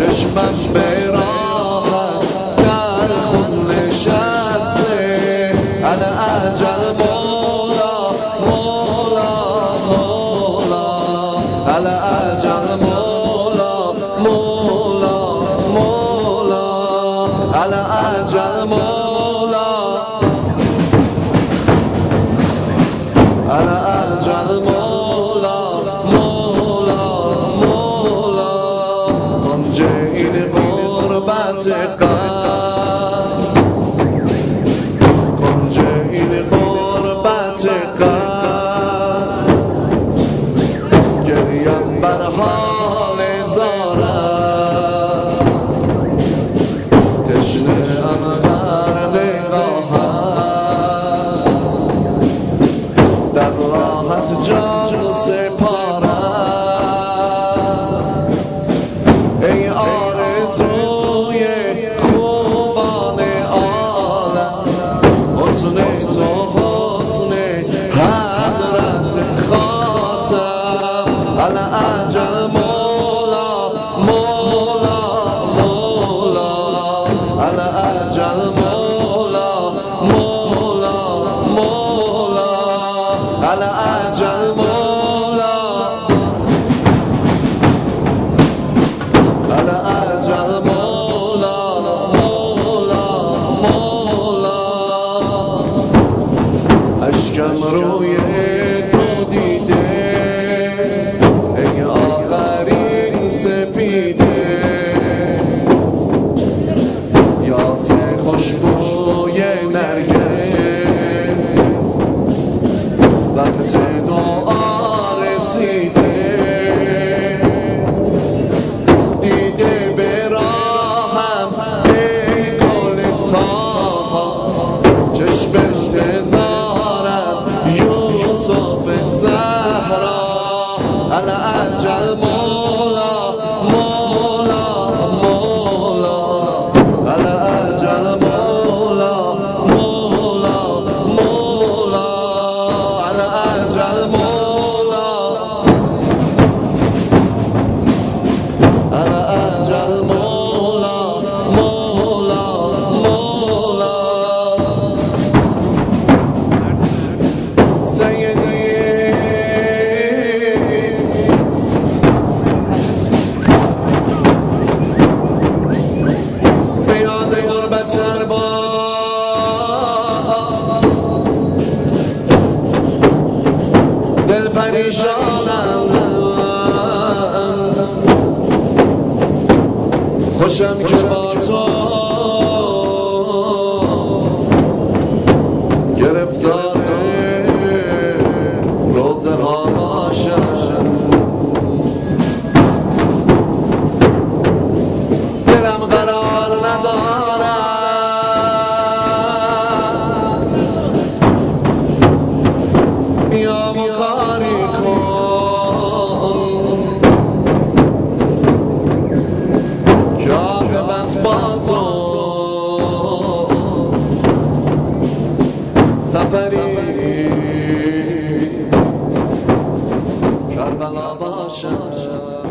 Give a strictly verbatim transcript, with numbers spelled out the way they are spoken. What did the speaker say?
چشمم به راحت در خون نشسته العجل مولا مولا مولا العجل مولا مولا مولا العجل مولا العجل مولا مولا مولا آنجا این غربت قلب آنجا این غربت قلب گریم بر حال زارم تشنه ام غرق قاحت در راحت جان سپارم ای آرزوی خوبان عالم حسن تو حسن حضرت خاتم العجل مولا مولا مولا العجل مولا مولا مولا العجل مولا العجل مولا مولا مولا اشکم روی تو دیده ای آخرین سپیده یاس خوشبوی نرگس وقت دعا رسیده دیده به راهم ای گل تاها چشم انتظارم یوسف زهرا العجل مولا مولا مولا العجل مولا مولا مولا العجل مولا العجل مولا مولا مولا سیدی بیاد غربت ارباب دل پریشانم خوشم که با تو گرفتار روزه ها باشم دلم قرار ندارد بیا و کاری کن که عاقبت با تو سفری کربلا باشد